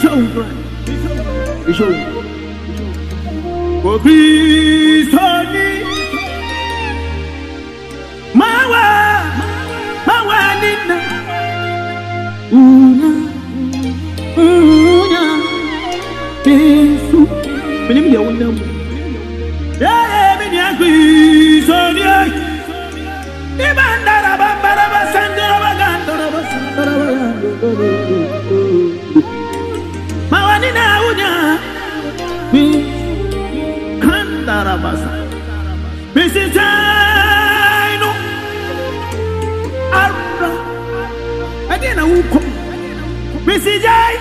Bishop. For Christoni. Mawa Nina. Una. Yesu. Benim ya wonam. Minya Christoni. Ibandara bambara basandara bagandara basandara Mawanina unya Kandara basa Bisitaino Arra Adina uko Bisijai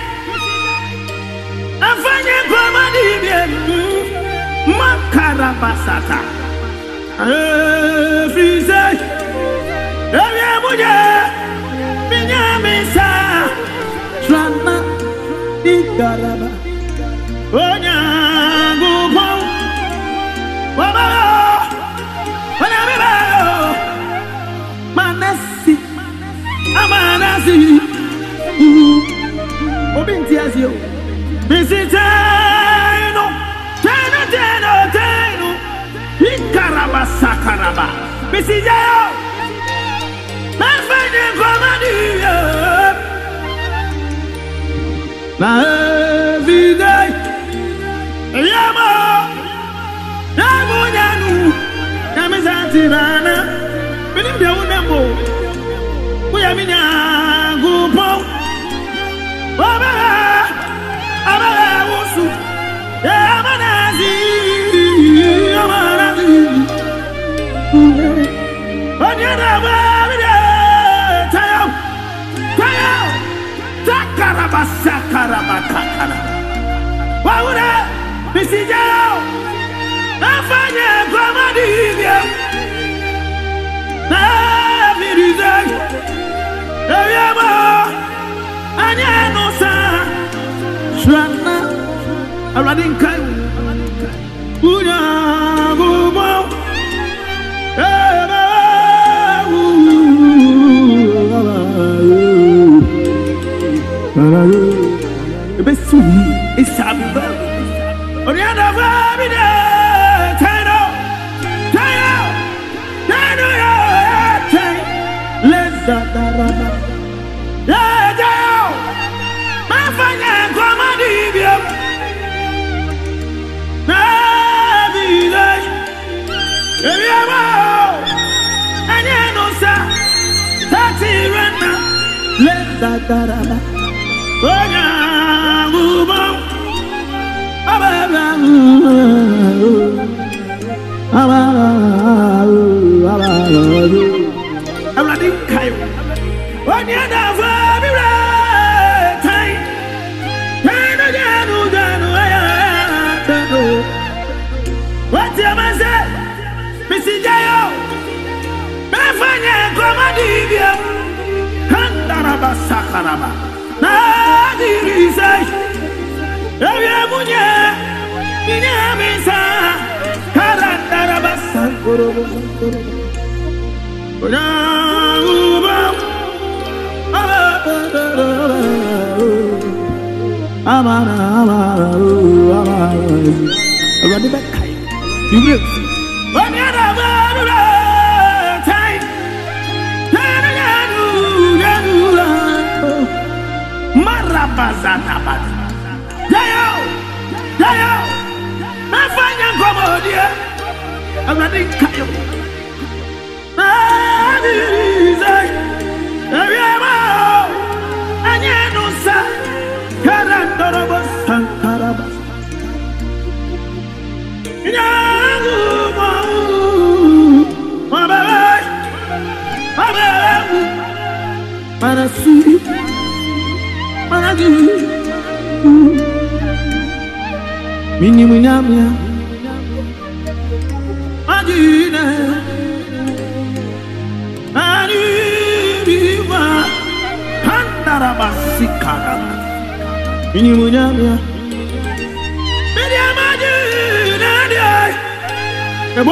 Afanya kwa madibye Makara basata Fizai Ewe muja Minyamisa Trana Igaraba Onyangu Pau Wabao Wanabibao Manasi Amanasi Obinti Asio Visitaino Teno Ikaraba Sakaraba Visijao Nafanya kwa madiyo Na everyday Yamo Nyanu Yamizantirana Binim ya unembo Uyaminya Gupo Abara Wusu Yamanazi Onyana Sakarabakakara Waura Bisijao Nafanya kwa madibya Navirizai Ewyama Anyanusa Shwana Aradinkai Unyagubo Besu isamba Oriana Vabida Tano ya Leza Darama Yao Mafanya kwa madibya Nabila Ewyama Anyanusa Tatirana Leza Darama Onyangubo Aradinkai Onyana Vabira Tai Janu Ayatano What Yamaze Misijayo Mefanya kwa madibya Kandaraba Sakaraba Nadirizai Ewe munye Minyamisa Karandaraba Sankorobo Onyangubo Amara Radibakai Ibre Onyana Vabira Tai Yanu Marabazanabat Dayo Nafanya ngomodia Aradinkayo Nadirizai Ewyama Anyanusa Karandorobo Sankaraba Nyagumo Mabai Manasi Managi Mini Munyamia Adina Adiva Handarabasikara Mini Munyamia Mediamadina The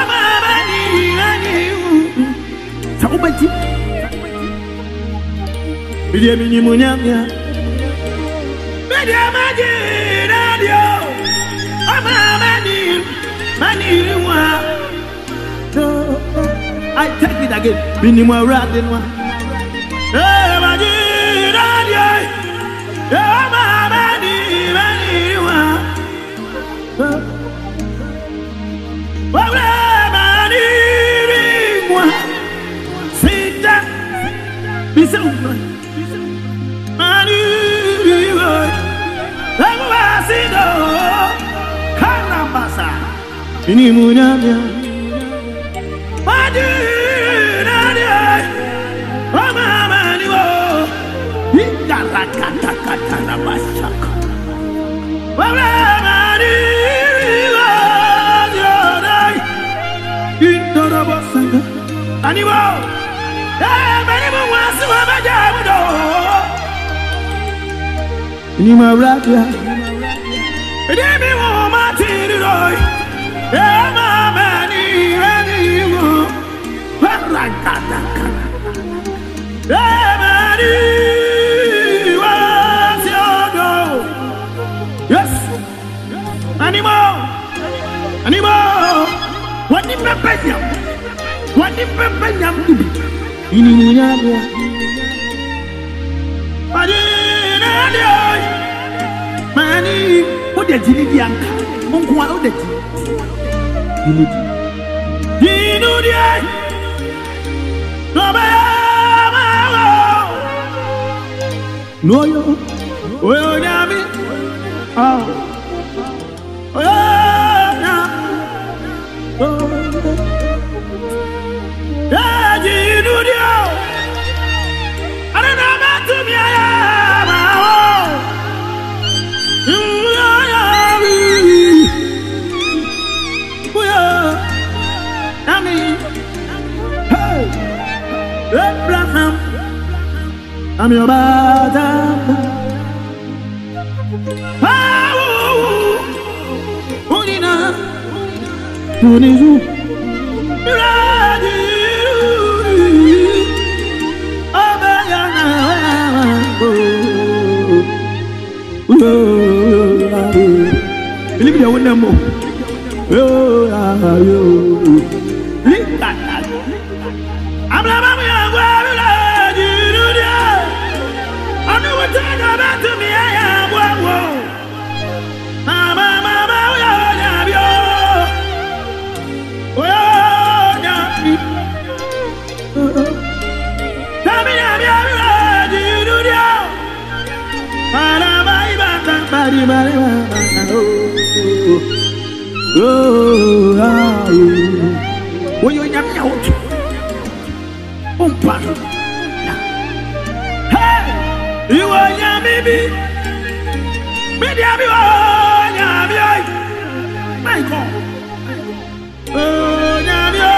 woman Saubati Media Mini Munyamia Media Magic Radio. I'm a many. I take it again. Minimum riding one. Hey, Magic Radio. I'm a many. Ini munyanya, maju nadia, mama maniwo, hingga kata nabasaka. Mama maniwo, jodoh, hingga nabasaka. Aniwo, maniwo wasu abajamudo. Ini mawradia, ini miwo mati diroi. Yes, animal. What the pepenyam? Ini munyanya. Mani, udah jadi diangkat. Mungkin udah jadi. Dinu dia, Loyo, oyo nyami, oyo nyami, dinu dia, ada nama tumia ya, Abraham, I'm your brother. Unina, Unizu, Abayana, believe me, I won't know more. When you're young, hey, you are young, baby. Maybe I'll be on your my God. Oh, Yamio,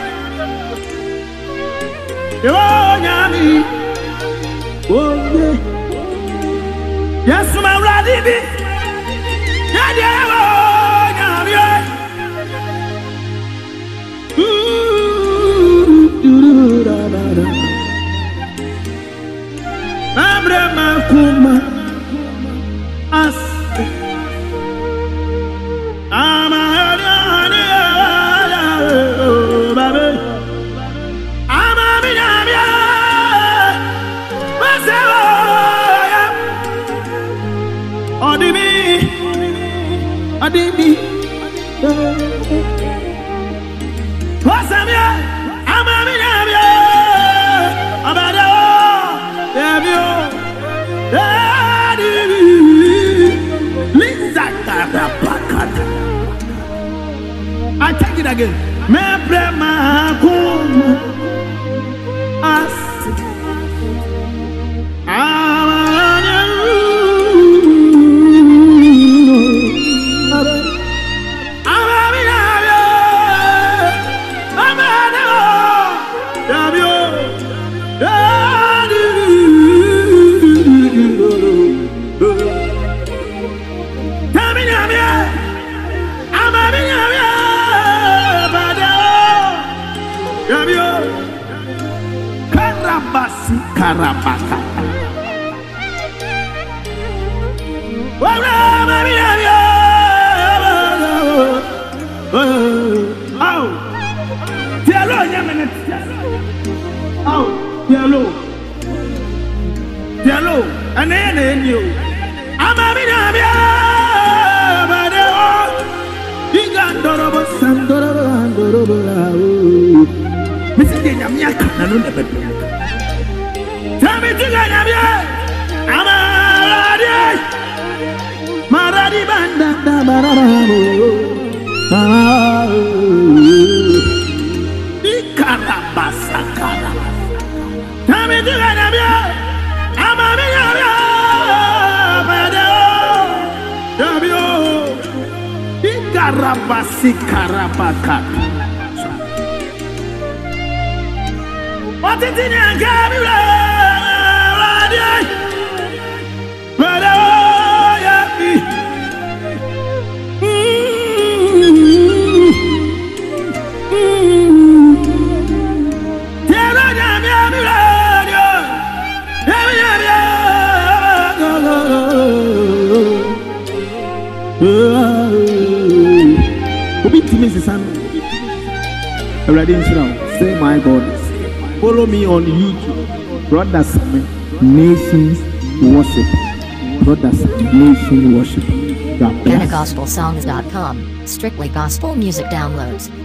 you are Yami. Oh, yes, my Radibi. Yamio. Abraham kuma as amani babe amami namia masewa odimi wasamia amami namia abada yamio I take it again. Me prema kum as Karabaka nanu na bedo tami tiga nyamye maradi banda da barabo ikarabasakara tami tiga nyamye amami nyamye bado dabio ikarabasikarabakat what is in your gabula say my God, follow me on YouTube, Brothers Nations Worship. Brothers Nation Worship. PentaGospelSongs.com, strictly gospel music downloads.